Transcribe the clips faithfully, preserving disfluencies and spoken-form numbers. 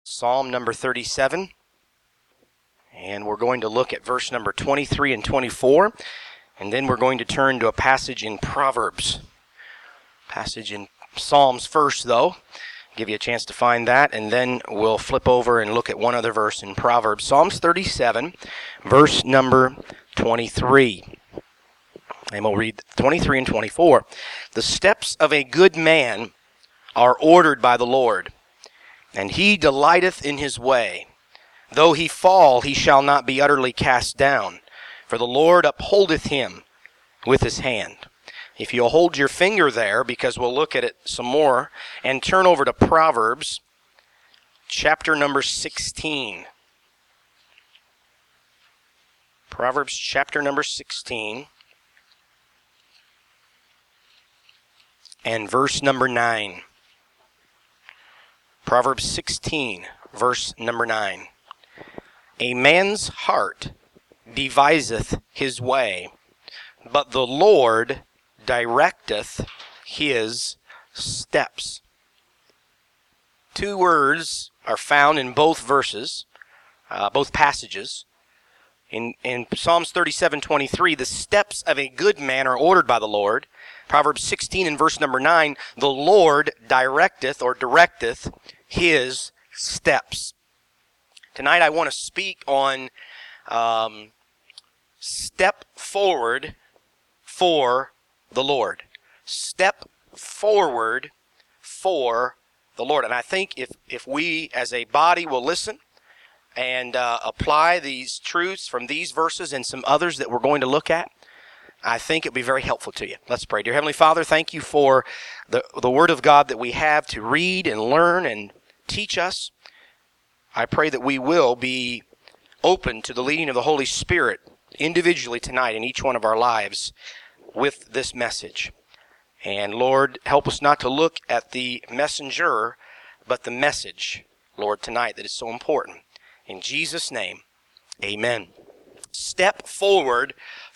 Psalm number thirty-seven, and we're going to look at verse number twenty-three and twenty-four, and then we're going to turn to a passage in Proverbs. Passage in Psalms first, though. Give you a chance to find that, and then we'll flip over and look at one other verse in Proverbs. Psalms thirty-seven, verse number twenty-three. And we'll read twenty-three and twenty-four. The steps of a good man are ordered by the Lord, and he delighteth in his way. Though he fall, he shall not be utterly cast down, for the Lord upholdeth him with his hand. If you'll hold your finger there, because we'll look at it some more, and turn over to Proverbs, chapter number sixteen. Proverbs chapter number sixteen, and verse number nine. Proverbs sixteen, verse number nine. A man's heart deviseth his way, but the Lord directeth his steps. Two words are found in both verses, uh, both passages. In, in Psalms thirty-seven twenty-three, the steps of a good man are ordered by the Lord. Proverbs sixteen and verse number nine, the Lord directeth or directeth his steps. Tonight I want to speak on um, step forward for the Lord. Step forward for the Lord. And I think if, if we as a body will listen and uh, apply these truths from these verses and some others that we're going to look at, I think it'll be very helpful to you. Let's pray. Dear Heavenly Father, thank you for the, the Word of God that we have to read and learn and teach us. I pray that we will be open to the leading of the Holy Spirit individually tonight in each one of our lives with this message. And Lord, help us not to look at the messenger, but the message, Lord, tonight that is so important. In Jesus' name, amen. Step forward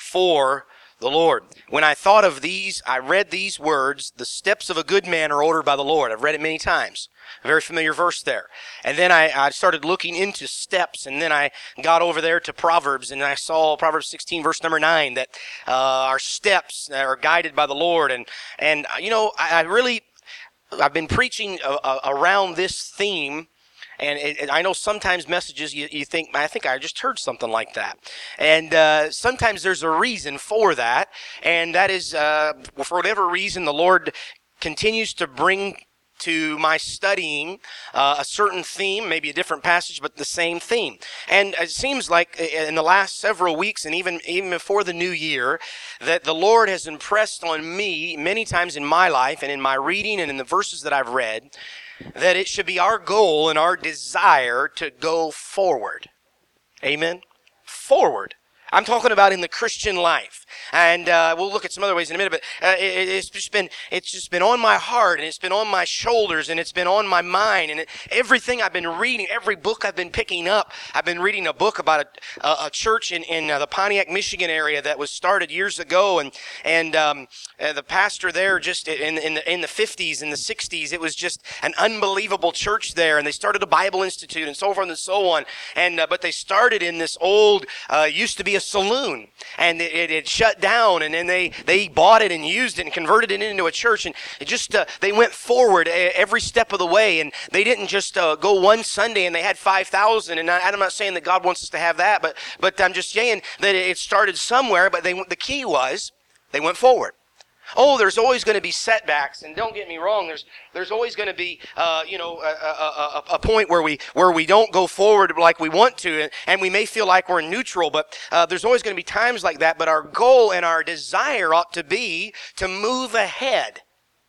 for the Lord. When I thought of these, I read these words, the steps of a good man are ordered by the Lord. I've read it many times. A very familiar verse there. And then I, I started looking into steps, and then I got over there to Proverbs, and I saw Proverbs sixteen, verse number nine, that uh, our steps are guided by the Lord. And, and you know, I, I really, I've been preaching uh, uh, around this theme. And it, it, I know sometimes messages you, you think, I think I just heard something like that. And uh, sometimes there's a reason for that. And that is, uh, for whatever reason, the Lord continues to bring to my studying uh, a certain theme, maybe a different passage, but the same theme. And it seems like in the last several weeks, and even, even before the new year, that the Lord has impressed on me many times in my life and in my reading and in the verses that I've read, that it should be our goal and our desire to go forward. Amen? Forward. I'm talking about in the Christian life. And uh, we'll look at some other ways in a minute, but uh, it, it's just been it's just been on my heart, and it's been on my shoulders, and it's been on my mind, and it, everything I've been reading, every book I've been picking up. I've been reading a book about a, a, a church in, in uh, the Pontiac, Michigan area that was started years ago, and and um, uh, the pastor there just in in the in the fifties and the sixties, it was just an unbelievable church there, and they started a Bible Institute and so forth and so on, and uh, but they started in this old uh, used to be a saloon, and it, it, it shut down, and then they, they bought it and used it and converted it into a church, and it just uh, they went forward every step of the way, and they didn't just uh, go one Sunday and they had five thousand, and I, I'm not saying that God wants us to have that, but but I'm just saying that it started somewhere, but they the key was they went forward. Oh, there's always going to be setbacks, and don't get me wrong. There's there's always going to be uh, you know a, a, a, a point where we where we don't go forward like we want to, and, and we may feel like we're neutral. But uh, there's always going to be times like that. But our goal and our desire ought to be to move ahead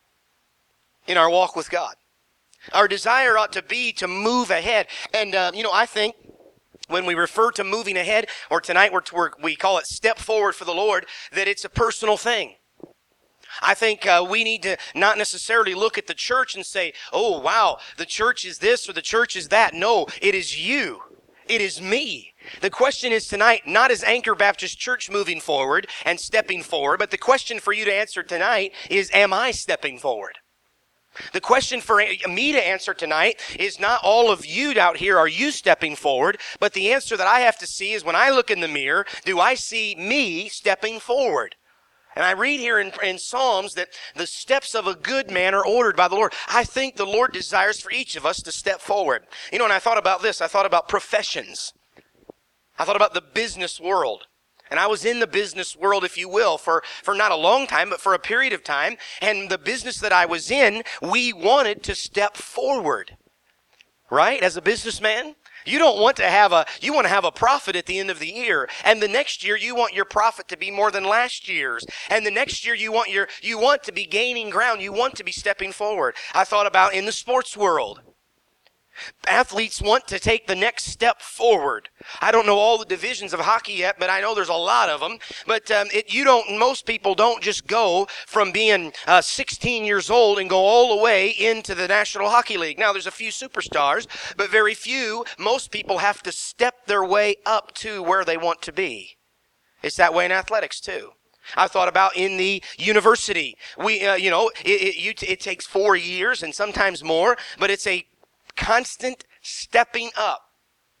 in our walk with God. Our desire ought to be to move ahead, and uh, you know I think. When we refer to moving ahead, or tonight we're, we're, we call it step forward for the Lord, that it's a personal thing. I think uh, we need to not necessarily look at the church and say, oh, wow, the church is this or the church is that. No, it is you. It is me. The question is tonight, not is Anchor Baptist Church moving forward and stepping forward, but the question for you to answer tonight is, am I stepping forward? The question for me to answer tonight is not all of you out here, are you stepping forward? But the answer that I have to see is when I look in the mirror, do I see me stepping forward? And I read here in, in Psalms that the steps of a good man are ordered by the Lord. I think the Lord desires for each of us to step forward. You know, when I thought about this, I thought about professions. I thought about the business world. And I was in the business world, if you will, for, for not a long time, but for a period of time. And the business that I was in, we wanted to step forward. Right? As a businessman, you don't want to have a, you want to have a profit at the end of the year. And the next year, you want your profit to be more than last year's. And the next year, you want your, you want to be gaining ground. You want to be stepping forward. I thought about in the sports world. Athletes want to take the next step forward. I don't know all the divisions of hockey yet, but I know there's a lot of them. But um, it, you don't. Most people don't just go from being uh, sixteen years old and go all the way into the National Hockey League. Now, there's a few superstars, but very few. Most people have to step their way up to where they want to be. It's that way in athletics too. I thought about in the university. We, uh, you know, it, it, you, it takes four years and sometimes more, but it's a constant stepping up.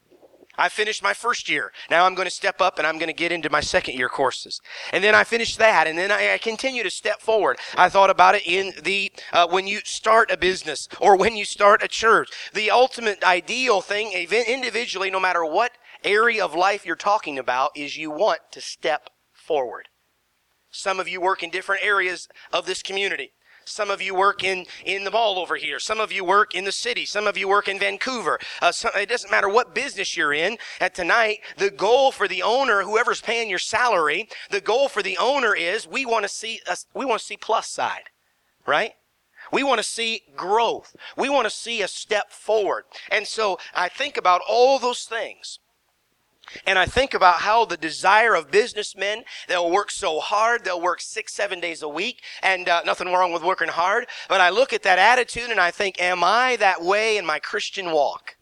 I finished my first year. Now I'm going to step up and I'm going to get into my second year courses. And then I finished that and then I, I continue to step forward. I thought about it in the, uh, when you start a business or when you start a church. The ultimate ideal thing, individually, no matter what area of life you're talking about, is you want to step forward. Some of you work in different areas of this community. Some of you work in, in the mall over here. Some of you work in the city. Some of you work in Vancouver. Uh, some, it doesn't matter what business you're in. And tonight, the goal for the owner, whoever's paying your salary, the goal for the owner is we want to see us, we want to see plus side, right? We want to see growth. We want to see a step forward. And so I think about all those things. And I think about how the desire of businessmen, they'll work so hard, they'll work six, seven days a week, and uh, nothing wrong with working hard. But I look at that attitude and I think, am I that way in my Christian walk?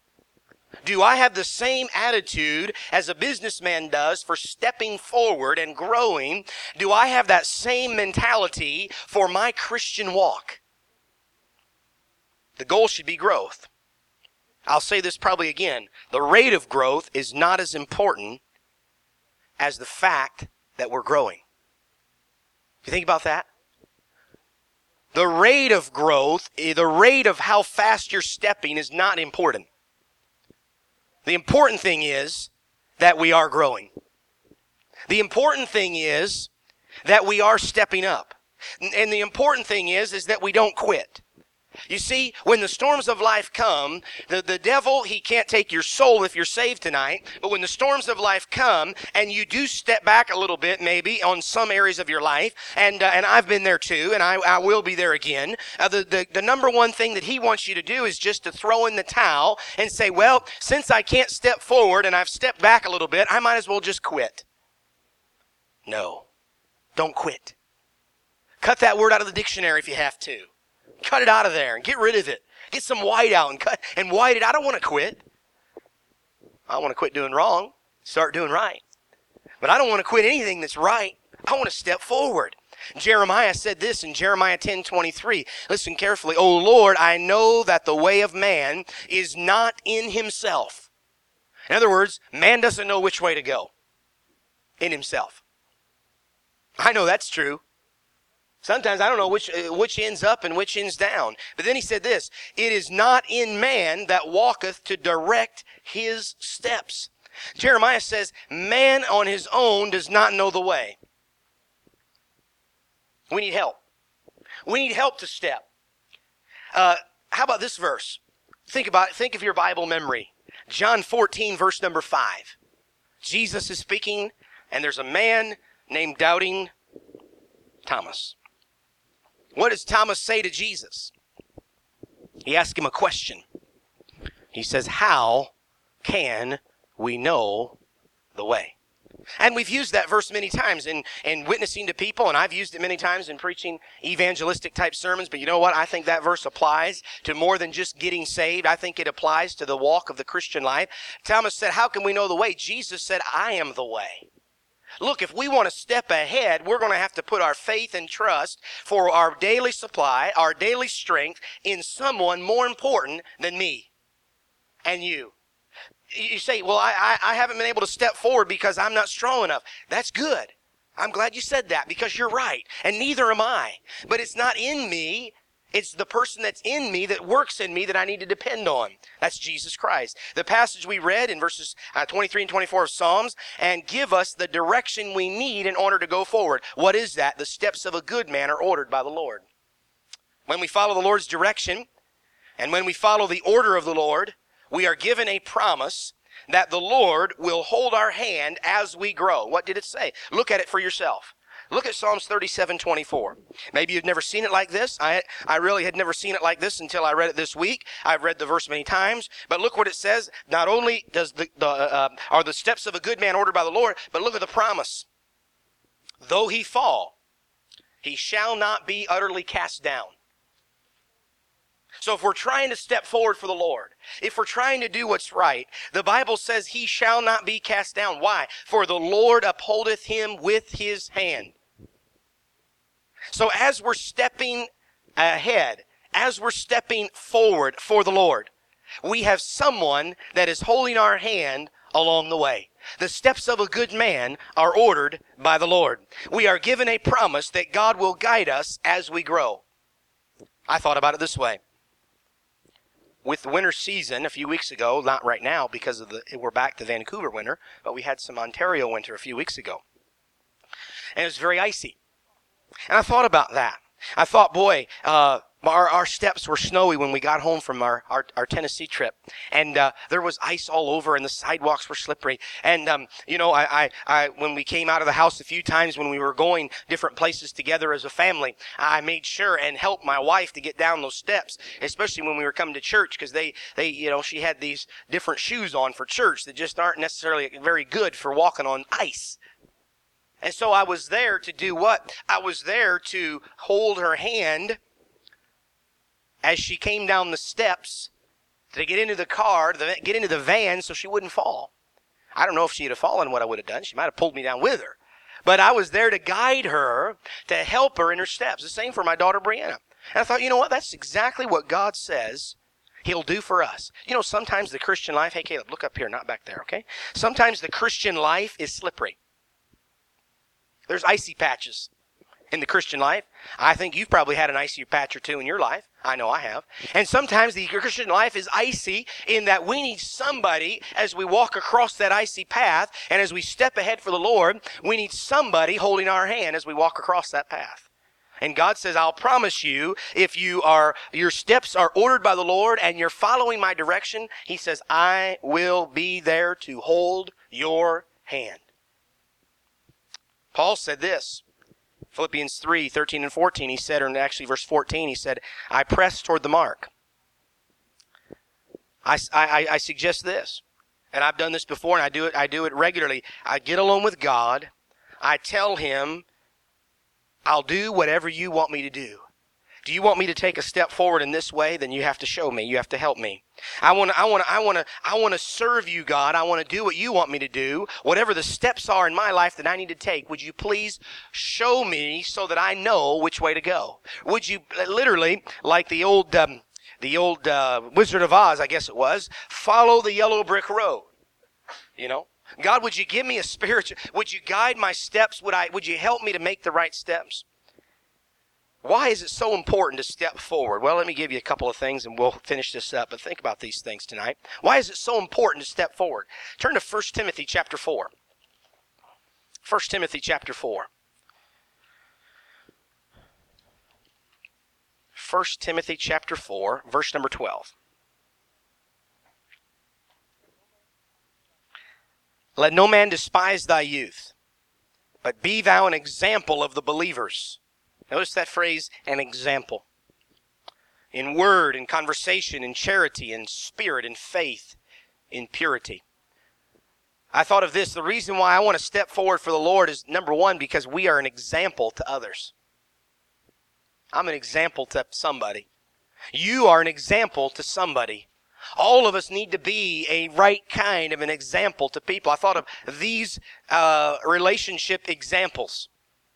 Do I have the same attitude as a businessman does for stepping forward and growing? Do I have that same mentality for my Christian walk? The goal should be growth. I'll say this probably again. The rate of growth is not as important as the fact that we're growing. You think about that? The rate of growth, the rate of how fast you're stepping is not important. The important thing is that we are growing. The important thing is that we are stepping up. And the important thing is, is that we don't quit. You see, when the storms of life come, the, the devil, he can't take your soul if you're saved tonight. But when the storms of life come and you do step back a little bit maybe on some areas of your life, and uh, and I've been there too, and I, I will be there again, uh, the, the, the number one thing that he wants you to do is just to throw in the towel and say, well, since I can't step forward and I've stepped back a little bit, I might as well just quit. No, don't quit. Cut that word out of the dictionary if you have to. Cut it out of there and get rid of it. Get some white out and cut and white it. I don't want to quit. I want to quit doing wrong, start doing right. But I don't want to quit anything that's right. I want to step forward. Jeremiah said this in Jeremiah ten twenty-three. Listen carefully. O Lord, I know that the way of man is not in himself. In other words, man doesn't know which way to go in himself. I know that's true. Sometimes I don't know which uh, which ends up and which ends down. But then he said this, it is not in man that walketh to direct his steps. Jeremiah says, man on his own does not know the way. We need help. We need help to step. Uh, how about this verse? Think about think of your Bible memory. John fourteen, verse number five. Jesus is speaking, and there's a man named Doubting Thomas. What does Thomas say to Jesus? He asks him a question. He says, how can we know the way? And we've used that verse many times in, in witnessing to people, and I've used it many times in preaching evangelistic type sermons, but you know what? I think that verse applies to more than just getting saved. I think it applies to the walk of the Christian life. Thomas said, how can we know the way? Jesus said, I am the way. Look, if we want to step ahead, we're going to have to put our faith and trust for our daily supply, our daily strength in someone more important than me and you. You say, well, I, I, I haven't been able to step forward because I'm not strong enough. That's good. I'm glad you said that because you're right. And neither am I. But it's not in me. It's the person that's in me, that works in me, that I need to depend on. That's Jesus Christ. The passage we read in verses uh, twenty-three and twenty-four of Psalms, and give us the direction we need in order to go forward. What is that? The steps of a good man are ordered by the Lord. When we follow the Lord's direction, and when we follow the order of the Lord, we are given a promise that the Lord will hold our hand as we grow. What did it say? Look at it for yourself. Look at Psalms thirty-seven twenty-four. Maybe you've never seen it like this. I I really had never seen it like this until I read it this week. I've read the verse many times. But look what it says. Not only does the, the uh, are the steps of a good man ordered by the Lord, but look at the promise. Though he fall, he shall not be utterly cast down. So if we're trying to step forward for the Lord, if we're trying to do what's right, the Bible says he shall not be cast down. Why? For the Lord upholdeth him with his hand. So as we're stepping ahead, as we're stepping forward for the Lord, we have someone that is holding our hand along the way. The steps of a good man are ordered by the Lord. We are given a promise that God will guide us as we grow. I thought about it this way. With the winter season a few weeks ago, not right now because of the we're back to Vancouver winter, but we had some Ontario winter a few weeks ago. And it was very icy. And I thought about that. I thought, boy, uh, our, our steps were snowy when we got home from our, our, our Tennessee trip. And uh, there was ice all over and the sidewalks were slippery. And, um, you know, I, I, I, when we came out of the house a few times when we were going different places together as a family, I made sure and helped my wife to get down those steps, especially when we were coming to church, because they, they, you know, she had these different shoes on for church that just aren't necessarily very good for walking on ice. And so I was there to do what? I was there to hold her hand as she came down the steps to get into the car, to get into the van so she wouldn't fall. I don't know if she'd have fallen, what I would have done. She might have pulled me down with her. But I was there to guide her, to help her in her steps. The same for my daughter Brianna. And I thought, you know what? That's exactly what God says He'll do for us. You know, sometimes the Christian life, hey Caleb, look up here, not back there, okay? Sometimes the Christian life is slippery. There's icy patches in the Christian life. I think you've probably had an icy patch or two in your life. I know I have. And sometimes the Christian life is icy in that we need somebody as we walk across that icy path and as we step ahead for the Lord, we need somebody holding our hand as we walk across that path. And God says, I'll promise you, if you are, your steps are ordered by the Lord and you're following my direction, He says, I will be there to hold your hand. Paul said this, Philippians three, thirteen and fourteen, he said, or actually verse fourteen, he said, I press toward the mark. I, I, I suggest this, and I've done this before, and I do it, I do it regularly. I get alone with God. I tell Him, I'll do whatever you want me to do. Do you want me to take a step forward in this way? Then you have to show me. You have to help me. I want to, I want to, I want to, I want to serve you, God. I want to do what you want me to do. Whatever the steps are in my life that I need to take, would you please show me so that I know which way to go? Would you literally, like the old, um, the old uh, Wizard of Oz, I guess it was, follow the yellow brick road? You know, God, would you give me a spiritual? Would you guide my steps? Would I? Would you help me to make the right steps? Why is it so important to step forward? Well, let me give you a couple of things and we'll finish this up. But think about these things tonight. Why is it so important to step forward? Turn to First Timothy chapter four. First Timothy chapter four. First Timothy chapter four, verse number twelve. Let no man despise thy youth, but be thou an example of the believers. Notice that phrase, an example. In word, in conversation, in charity, in spirit, in faith, in purity. I thought of this. The reason why I want to step forward for the Lord is, number one, because we are an example to others. I'm an example to somebody. You are an example to somebody. All of us need to be a right kind of an example to people. I thought of these uh, relationship examples.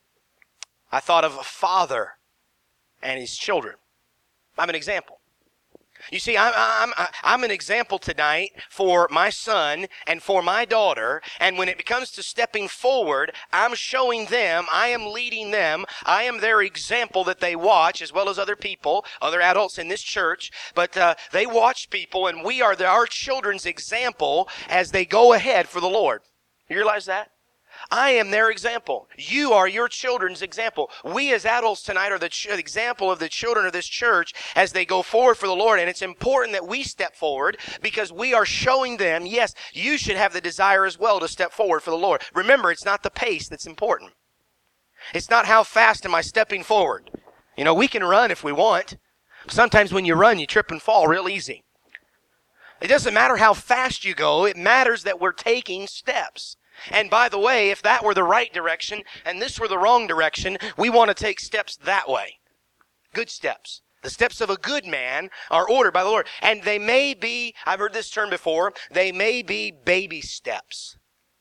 I thought of a father and his children. I'm an example. You see, I'm, I'm, I'm an example tonight for my son and for my daughter, and when it comes to stepping forward, I'm showing them, I am leading them, I am their example that they watch, as well as other people, other adults in this church, but uh, they watch people, and we are the, our children's example as they go ahead for the Lord. You realize that? I am their example. You are your children's example. We as adults tonight are the ch- example of the children of this church as they go forward for the Lord. And it's important that we step forward because we are showing them, yes, you should have the desire as well to step forward for the Lord. Remember, it's not the pace that's important. It's not how fast am I stepping forward. You know, we can run if we want. Sometimes when you run, you trip and fall real easy. It doesn't matter how fast you go. It matters that we're taking steps. And by the way, if that were the right direction and this were the wrong direction, we want to take steps that way. Good steps. The steps of a good man are ordered by the Lord. And they may be, I've heard this term before, they may be baby steps.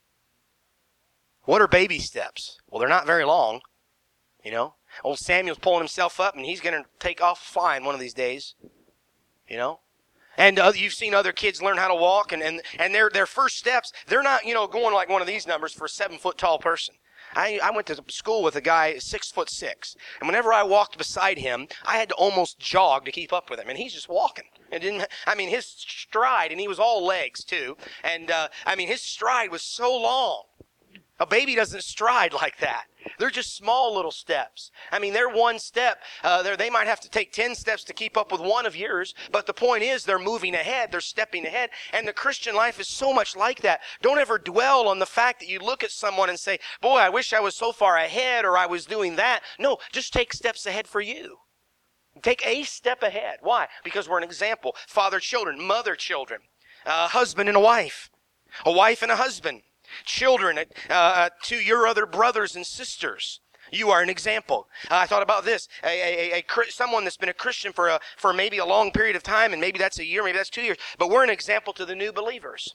What are baby steps? Well, they're not very long. You know, old Samuel's pulling himself up and he's going to take off flying one of these days. You know? And uh, you've seen other kids learn how to walk, and, and, and their, their first steps, they're not, you know, going like one of these numbers for a seven-foot tall person. I, I went to school with a guy six foot six, and whenever I walked beside him, I had to almost jog to keep up with him, and he's just walking. It didn't. I mean, his stride, and he was all legs too, and uh, I mean, his stride was so long. A baby doesn't stride like that. They're just small little steps. I mean, they're one step. Uh, they're, they might have to take ten steps to keep up with one of yours. But the point is they're moving ahead. They're stepping ahead. And the Christian life is so much like that. Don't ever dwell on the fact that you look at someone and say, boy, I wish I was so far ahead or I was doing that. No, just take steps ahead for you. Take a step ahead. Why? Because we're an example. Father, children, mother, children, uh, husband and a wife, a wife and a husband. Children uh, to your other brothers and sisters. You are an example. Uh, I thought about this. A, a, a, a someone that's been a Christian for a, for maybe a long period of time, and maybe that's a year, maybe that's two years, but we're an example to the new believers.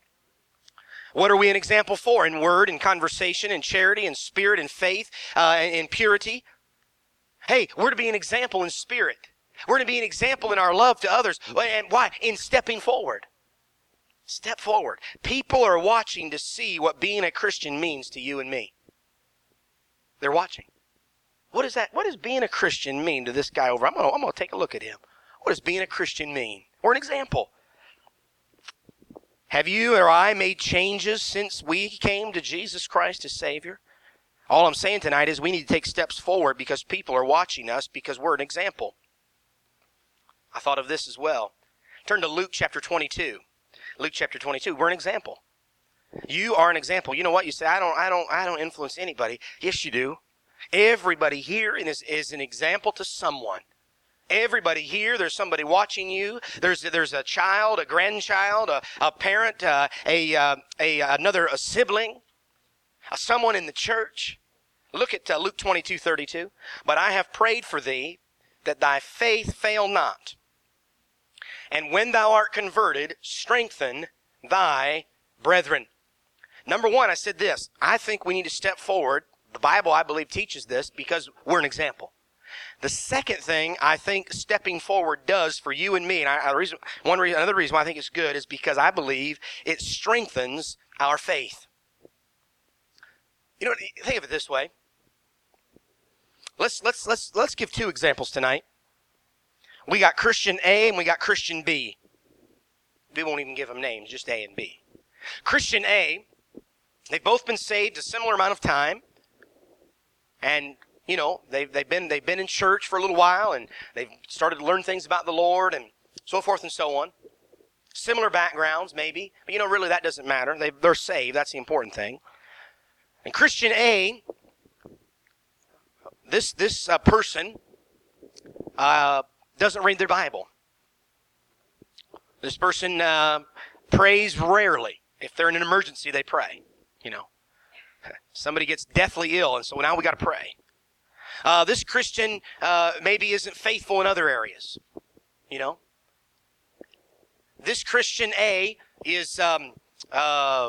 What are we an example for? In word, in conversation, in charity, in spirit, in faith, uh, in purity. Hey, we're to be an example in spirit. We're to be an example in our love to others. And why? In stepping forward. Step forward. People are watching to see what being a Christian means to you and me. They're watching. What is that? What does being a Christian mean to this guy over? I'm going to I'm going to take a look at him. What does being a Christian mean? We're an example. Have you or I made changes since we came to Jesus Christ as Savior? All I'm saying tonight is we need to take steps forward because people are watching us because we're an example. I thought of this as well. Turn to Luke chapter twenty-two. Luke chapter twenty-two. We're an example. You are an example. You know what? You say, I don't, I don't, I don't influence anybody. Yes, you do. Everybody here is, is an example to someone. Everybody here, there's somebody watching you. There's, there's a child, a grandchild, a, a parent, uh, a, uh, a, another, a sibling, uh, someone in the church. Look at uh, Luke twenty-two thirty-two. But I have prayed for thee that thy faith fail not. And when thou art converted, strengthen thy brethren. Number one, I said this. I think we need to step forward. The Bible, I believe, teaches this because we're an example. The second thing I think stepping forward does for you and me, and I, I reason, one reason, another reason why I think it's good is because I believe it strengthens our faith. You know, think of it this way. Let's let's let's let's give two examples tonight. We got Christian A and we got Christian B. We won't even give them names, just A and B. Christian A, they've both been saved a similar amount of time. And, you know, they've, they've been they've been in church for a little while and they've started to learn things about the Lord and so forth and so on. Similar backgrounds, maybe. But, you know, really that doesn't matter. They, they're saved. That's the important thing. And Christian A, this, this uh, person, uh, doesn't read their Bible. This person uh, prays rarely. If they're in an emergency, they pray. You know, somebody gets deathly ill, and so now we got to pray. Uh, this Christian uh, maybe isn't faithful in other areas. You know, this Christian A is um, uh,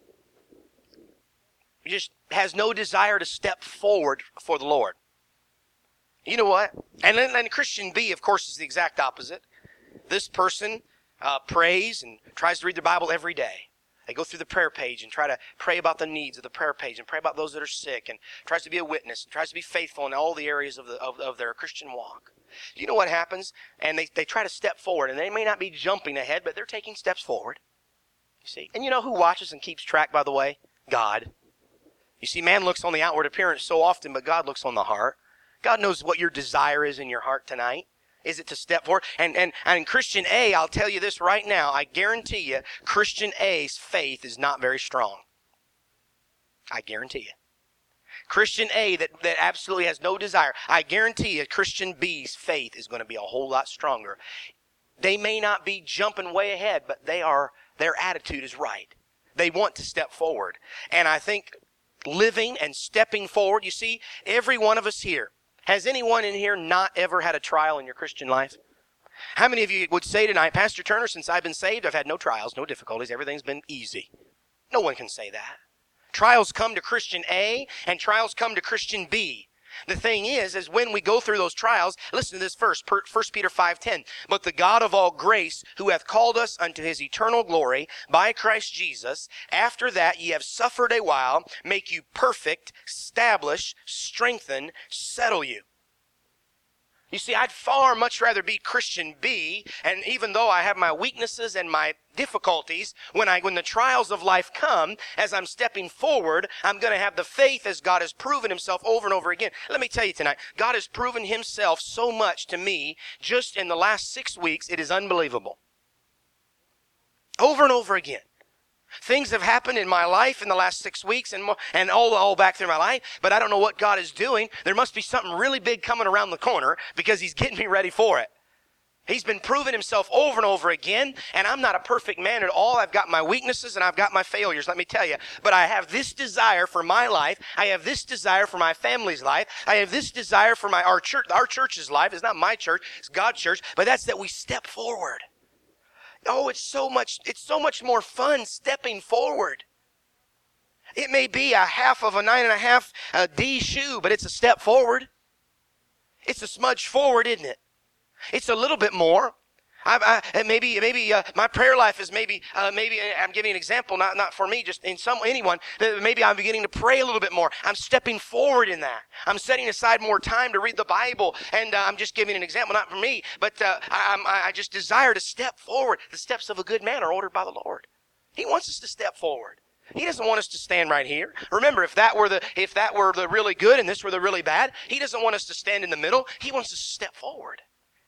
just has no desire to step forward for the Lord. You know what? And then and Christian B, of course, is the exact opposite. This person uh, prays and tries to read the Bible every day. They go through the prayer page and try to pray about the needs of the prayer page and pray about those that are sick and tries to be a witness and tries to be faithful in all the areas of, the, of, of their Christian walk. Do you know what happens? And they, they try to step forward, and they may not be jumping ahead, but they're taking steps forward. You see? And you know who watches and keeps track, by the way? God. You see, man looks on the outward appearance so often, but God looks on the heart. God knows what your desire is in your heart tonight. Is it to step forward? And, and, and Christian A, I'll tell you this right now, I guarantee you, Christian A's faith is not very strong. I guarantee you. Christian A that, that absolutely has no desire, I guarantee you Christian B's faith is going to be a whole lot stronger. They may not be jumping way ahead, but they are, their attitude is right. They want to step forward. And I think living and stepping forward, you see, every one of us here, has anyone in here not ever had a trial in your Christian life? How many of you would say tonight, Pastor Turner, since I've been saved, I've had no trials, no difficulties, everything's been easy? No one can say that. Trials come to Christian A and trials come to Christian B. The thing is, is when we go through those trials, listen to this verse, First Peter five ten. But the God of all grace, who hath called us unto his eternal glory by Christ Jesus, after that ye have suffered a while, make you perfect, establish, strengthen, settle you. You see, I'd far much rather be Christian B, and even though I have my weaknesses and my difficulties, when I when the trials of life come, as I'm stepping forward, I'm going to have the faith as God has proven himself over and over again. Let me tell you tonight, God has proven himself so much to me just in the last six weeks, it is unbelievable. Over and over again. Things have happened in my life in the last six weeks and more, and all, all back through my life, but I don't know what God is doing. There must be something really big coming around the corner because he's getting me ready for it. He's been proving himself over and over again, and I'm not a perfect man at all. I've got my weaknesses and I've got my failures, let me tell you. But I have this desire for my life. I have this desire for my family's life. I have this desire for my our church. Our church's life. It's not my church, it's God's church, but that's that we step forward. Oh, it's so much, it's so much more fun stepping forward. It may be a half of a nine and a half uh, D shoe, but it's a step forward. It's a smudge forward, isn't it? It's a little bit more. I, I, maybe maybe uh, my prayer life is maybe uh, maybe I'm giving an example, not not for me, just in some anyone. Maybe I'm beginning to pray a little bit more. I'm stepping forward in that. I'm setting aside more time to read the Bible, and uh, I'm just giving an example, not for me, but uh, I, I just desire to step forward. The steps of a good man are ordered by the Lord. He wants us to step forward. He doesn't want us to stand right here. Remember, if that were the if that were the really good and this were the really bad, he doesn't want us to stand in the middle. He wants us to step forward.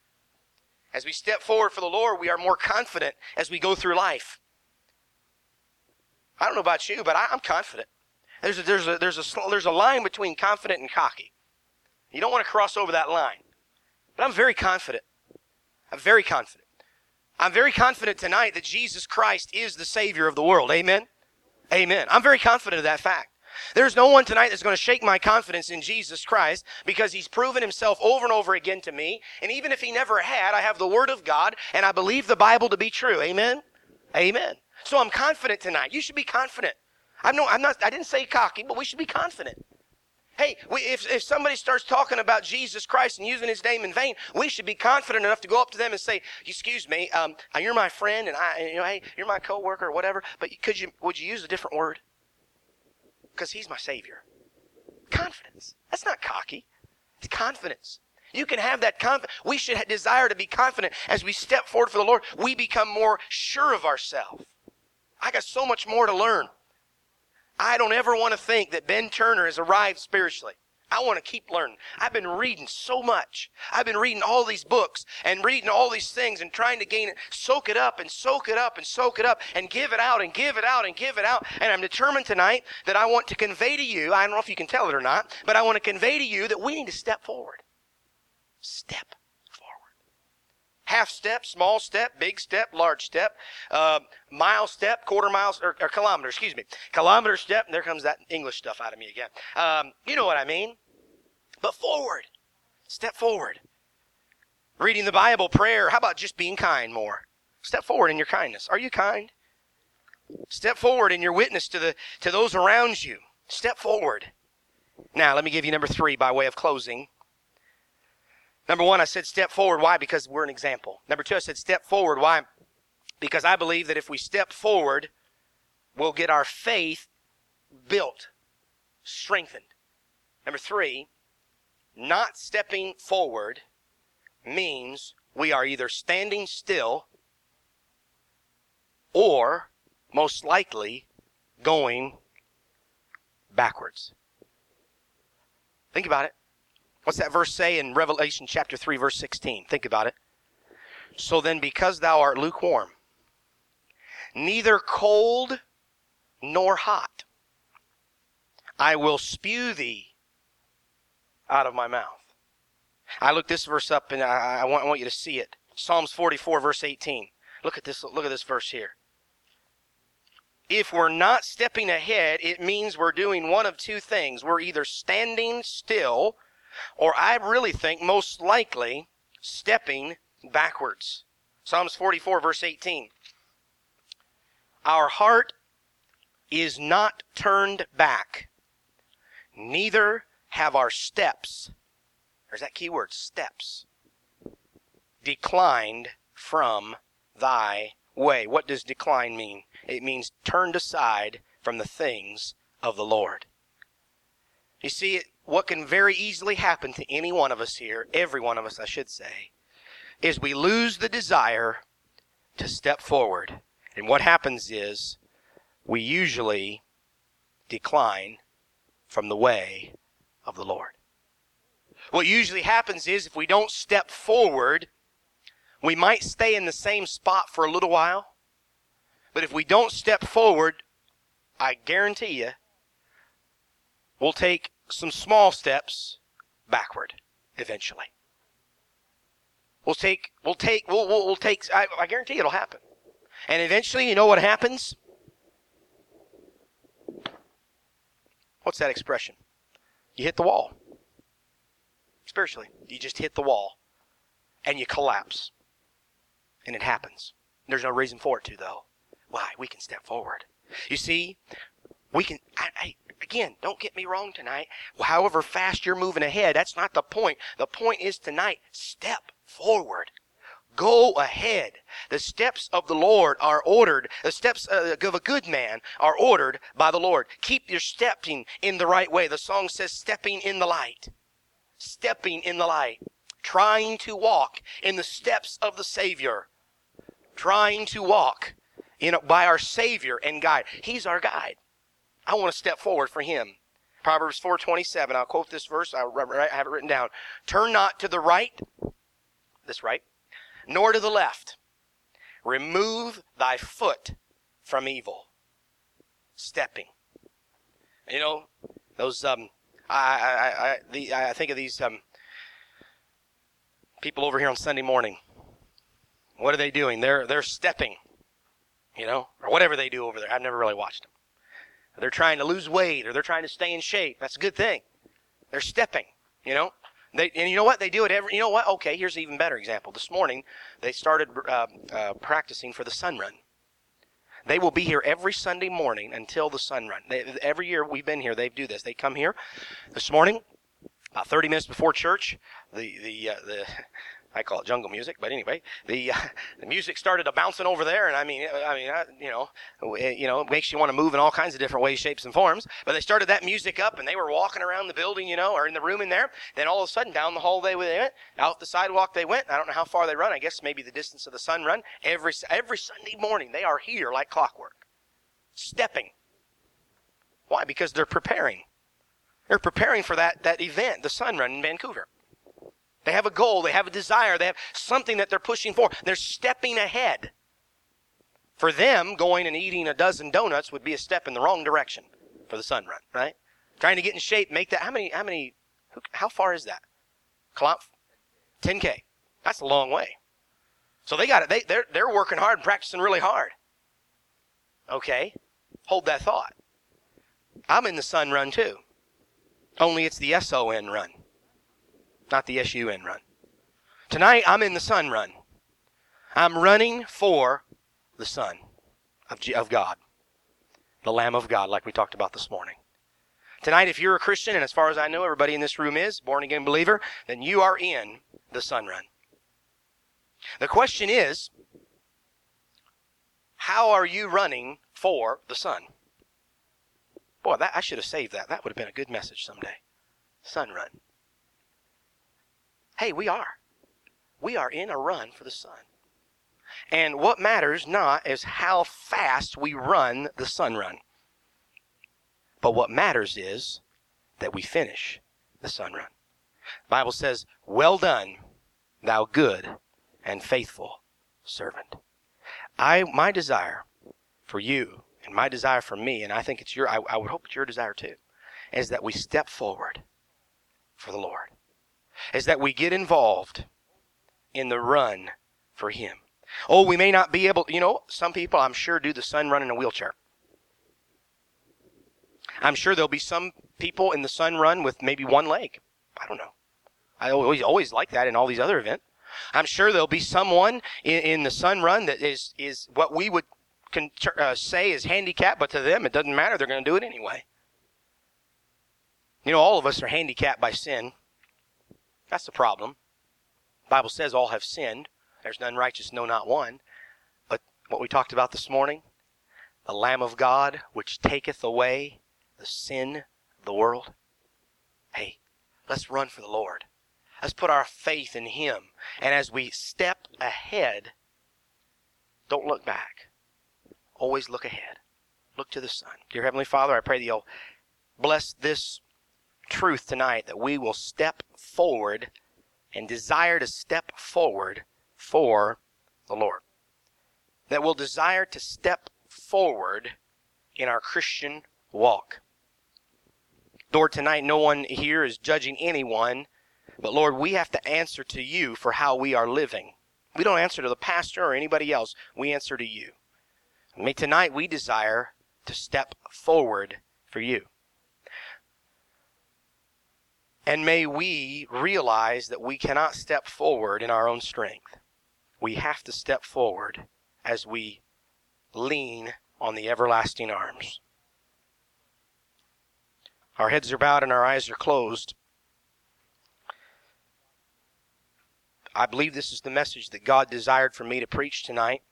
As we step forward for the Lord, we are more confident as we go through life. I don't know about you, but I, I'm confident. There's a, there's a, there's a, there's a line between confident and cocky. You don't want to cross over that line. But I'm very confident. I'm very confident. I'm very confident tonight that Jesus Christ is the Savior of the world. Amen? Amen. I'm very confident of that fact. There's no one tonight that's going to shake my confidence in Jesus Christ because he's proven himself over and over again to me. And even if he never had, I have the Word of God and I believe the Bible to be true. Amen? Amen. So I'm confident tonight. You should be confident. I'm no, I'm not, I didn't say cocky, but we should be confident. Hey, we, if, if somebody starts talking about Jesus Christ and using his name in vain, we should be confident enough to go up to them and say, excuse me, um, you're my friend and I, you know, hey, you're my coworker or whatever, but could you, would you use a different word? Because he's my Savior. Confidence. That's not cocky. It's confidence. You can have that confidence. We should desire to be confident as we step forward for the Lord. We become more sure of ourselves. I got so much more to learn. I don't ever want to think that Ben Turner has arrived spiritually. I want to keep learning. I've been reading so much. I've been reading all these books and reading all these things and trying to gain it, soak it up and soak it up and soak it up and give it out and give it out and give it out. And I'm determined tonight that I want to convey to you, I don't know if you can tell it or not, but I want to convey to you that we need to step forward. Step forward. Half step, small step, big step, large step, uh, mile step, quarter mile, or, or kilometer, excuse me. Kilometer step, and there comes that English stuff out of me again. Um, you know what I mean. But forward. Step forward. Reading the Bible, prayer. How about just being kind more? Step forward in your kindness. Are you kind? Step forward in your witness to the to those around you. Step forward. Now, let me give you number three by way of closing. Number one, I said step forward. Why? Because we're an example. Number two, I said step forward. Why? Because I believe that if we step forward, we'll get our faith built, strengthened. Number three, not stepping forward means we are either standing still or most likely going backwards. Think about it. What's that verse say in Revelation chapter three, verse sixteen? Think about it. So then, because thou art lukewarm, neither cold nor hot, I will spew thee out of my mouth. I looked this verse up, and I, I, want, I want you to see it. Psalms forty-four, verse eighteen. Look at this. Look at this verse here. If we're not stepping ahead, it means we're doing one of two things. We're either standing still, or I really think most likely stepping backwards. Psalms forty-four, verse eighteen. Our heart is not turned back, neither have our steps, there's that key word, steps, declined from thy way. What does decline mean? It means turned aside from the things of the Lord. You see, what can very easily happen to any one of us here, every one of us I should say, is we lose the desire to step forward. And what happens is we usually decline from the way of the Lord. What usually happens is if we don't step forward, we might stay in the same spot for a little while. But if we don't step forward, I guarantee you, we'll take some small steps backward eventually. We'll take, we'll take, we'll, we'll, we'll take, I, I guarantee it'll happen. And eventually, you know what happens? What's that expression? You hit the wall. Spiritually, you just hit the wall and you collapse. And it happens. There's no reason for it to, though. Why? We can step forward. You see, we can, I, I, again, don't get me wrong tonight. However fast you're moving ahead, that's not the point. The point is tonight, step forward. Go ahead. The steps of the Lord are ordered. The steps of a good man are ordered by the Lord. Keep your stepping in the right way. The song says, stepping in the light. Stepping in the light. Trying to walk in the steps of the Savior. Trying to walk you know, by our Savior and guide. He's our guide. I want to step forward for Him. Proverbs four twenty-seven. I'll quote this verse. I have it written down. Turn not to the right, this right, nor to the left. Remove thy foot from evil. Stepping. You know, those, um, I, I, I, the, I think of these um, people over here on Sunday morning. What are they doing? They're, they're stepping, you know, or whatever they do over there. I've never really watched them. They're trying to lose weight or they're trying to stay in shape. That's a good thing. They're stepping, you know. They, and you know what? They do it every, you know what? Okay, here's an even better example. This morning, they started uh, uh, practicing for the sun run. They will be here every Sunday morning until the sun run. They, every year we've been here, they do this. They come here this morning, about thirty minutes before church. The, the, uh, the, I call it jungle music, but anyway, the uh, the music started a bouncing over there, and I mean, I mean, I, you know, it, you know, it makes you want to move in all kinds of different ways, shapes, and forms. But they started that music up, and they were walking around the building, you know, or in the room in there. Then all of a sudden, down the hall they went, out the sidewalk they went. I don't know how far they run. I guess maybe the distance of the sun run. Every every Sunday morning, they are here like clockwork, stepping. Why? Because they're preparing. They're preparing for that that event, the sun run in Vancouver. They have a goal. They have a desire. They have something that they're pushing for. They're stepping ahead. For them, going and eating a dozen donuts would be a step in the wrong direction for the sun run, right? Trying to get in shape, make that. How many, how many, how far is that? ten K. That's a long way. So they got it. They, they're, they're working hard and practicing really hard. Okay. Hold that thought. I'm in the sun run too. Only it's the S O N run. Not the S U N run. Tonight, I'm in the sun run. I'm running for the Son of, G- of God, the Lamb of God, like we talked about this morning. Tonight, if you're a Christian, and as far as I know, everybody in this room is, born-again believer, then you are in the Sun Run. The question is, how are you running for the Sun? Boy, that, I should have saved that. That would have been a good message someday. Sun Run. Hey, we are. We are in a run for the Sun. And what matters not is how fast we run the Sun Run. But what matters is that we finish the Sun Run. The Bible says, well done, thou good and faithful servant. I, my desire for you and my desire for me, and I think it's your, I, I would hope it's your desire too, is that we step forward for the Lord. Is that we get involved in the run for Him. Oh, we may not be able, you know, some people I'm sure do the Sun Run in a wheelchair. I'm sure there'll be some people in the Sun Run with maybe one leg. I don't know. I always always like that in all these other events. I'm sure there'll be someone in, in the Sun Run that is, is what we would con- uh, say is handicapped, but to them it doesn't matter. They're going to do it anyway. You know, all of us are handicapped by sin. That's the problem. The Bible says all have sinned. There's none righteous, no, not one. But what we talked about this morning, the Lamb of God, which taketh away the sin of the world. Hey, let's run for the Lord. Let's put our faith in Him. And as we step ahead, don't look back. Always look ahead. Look to the Son. Dear Heavenly Father, I pray that You'll bless this truth tonight, that we will step forward and desire to step forward for the Lord. That we'll desire to step forward in our Christian walk. Lord, tonight no one here is judging anyone, but Lord, we have to answer to You for how we are living. We don't answer to the pastor or anybody else. We answer to You. May tonight we desire to step forward for You. And may we realize that we cannot step forward in our own strength. We have to step forward as we lean on the everlasting arms. Our heads are bowed and our eyes are closed. I believe this is the message that God desired for me to preach tonight.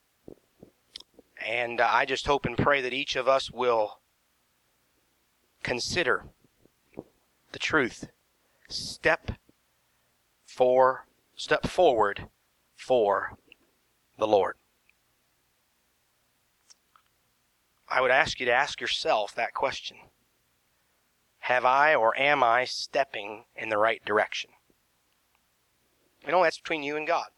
And uh, I just hope and pray that each of us will consider the truth. Step for, step forward for the Lord. I would ask you to ask yourself that question. Have I or am I stepping in the right direction? You know, that's between you and God.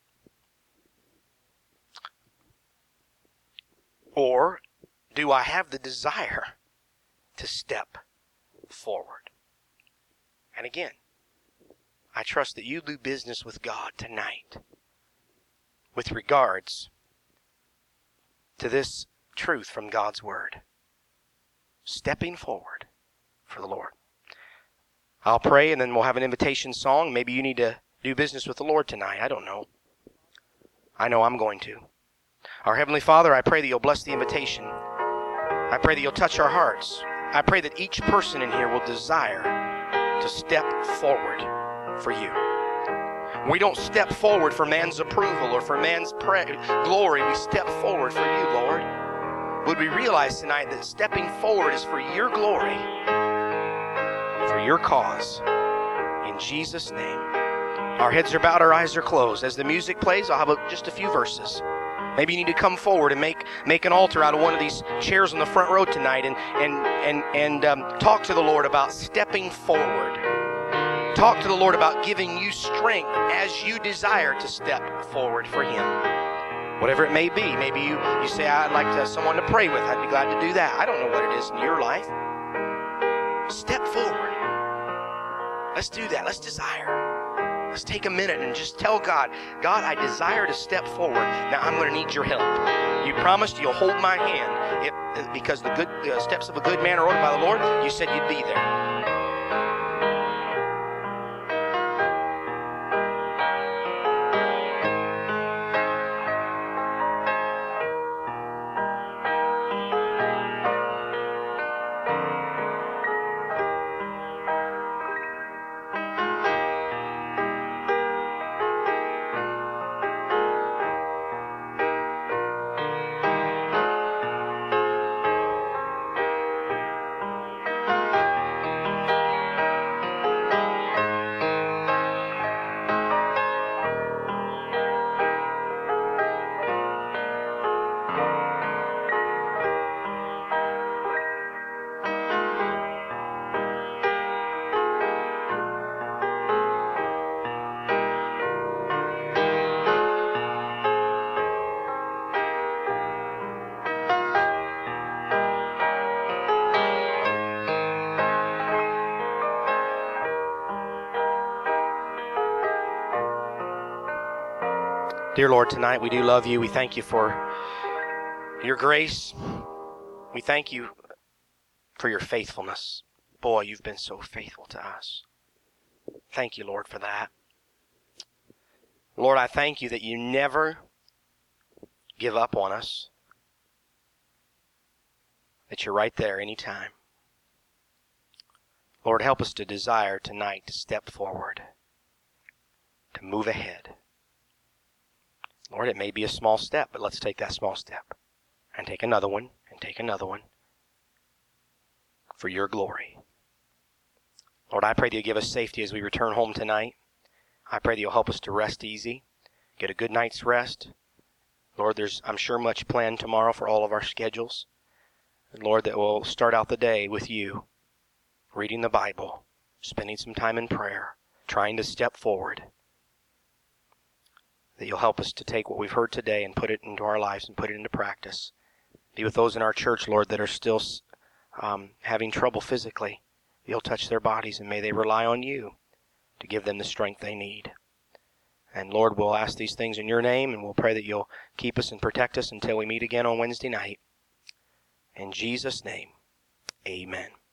Or do I have the desire to step forward? And again, I trust that you do business with God tonight with regards to this truth from God's Word. Stepping forward for the Lord. I'll pray and then we'll have an invitation song. Maybe you need to do business with the Lord tonight. I don't know. I know I'm going to. Our Heavenly Father, I pray that You'll bless the invitation. I pray that You'll touch our hearts. I pray that each person in here will desire to step forward for You. We don't step forward for man's approval or for man's pra- glory. We step forward for You, Lord. Would we realize tonight that stepping forward is for Your glory, for Your cause. In Jesus' name. Our heads are bowed, our eyes are closed. As the music plays, I'll have a, just a few verses. Maybe you need to come forward and make make an altar out of one of these chairs on the front row tonight and and and and um, talk to the Lord about stepping forward. Talk to the Lord about giving you strength as you desire to step forward for Him. Whatever it may be. Maybe you, you say, I'd like to have someone to pray with. I'd be glad to do that. I don't know what it is in your life. Step forward. Let's do that. Let's desire. Let's take a minute and just tell God, God, I desire to step forward. Now I'm going to need Your help. You promised You'll hold my hand if, because the good the steps of a good man are ordered by the Lord. You said You'd be there. Dear Lord, tonight we do love you. We thank you for your grace. We thank you for your faithfulness. Boy, you've been so faithful to us. Thank you, Lord, for that. Lord, I thank you that you never give up on us, that you're right there anytime. Lord, help us to desire tonight to step forward, to move ahead. Lord, it may be a small step, but let's take that small step and take another one and take another one for your glory. Lord, I pray that you give us safety as we return home tonight. I pray that you'll help us to rest easy, get a good night's rest. Lord, there's, I'm sure, much planned tomorrow for all of our schedules. And Lord, that we'll start out the day with you, reading the Bible, spending some time in prayer, trying to step forward. That you'll help us to take what we've heard today and put it into our lives and put it into practice. Be with those in our church, Lord, that are still um, having trouble physically. You'll touch their bodies, and may they rely on you to give them the strength they need. And Lord, we'll ask these things in your name, and we'll pray that you'll keep us and protect us until we meet again on Wednesday night. In Jesus' name, amen.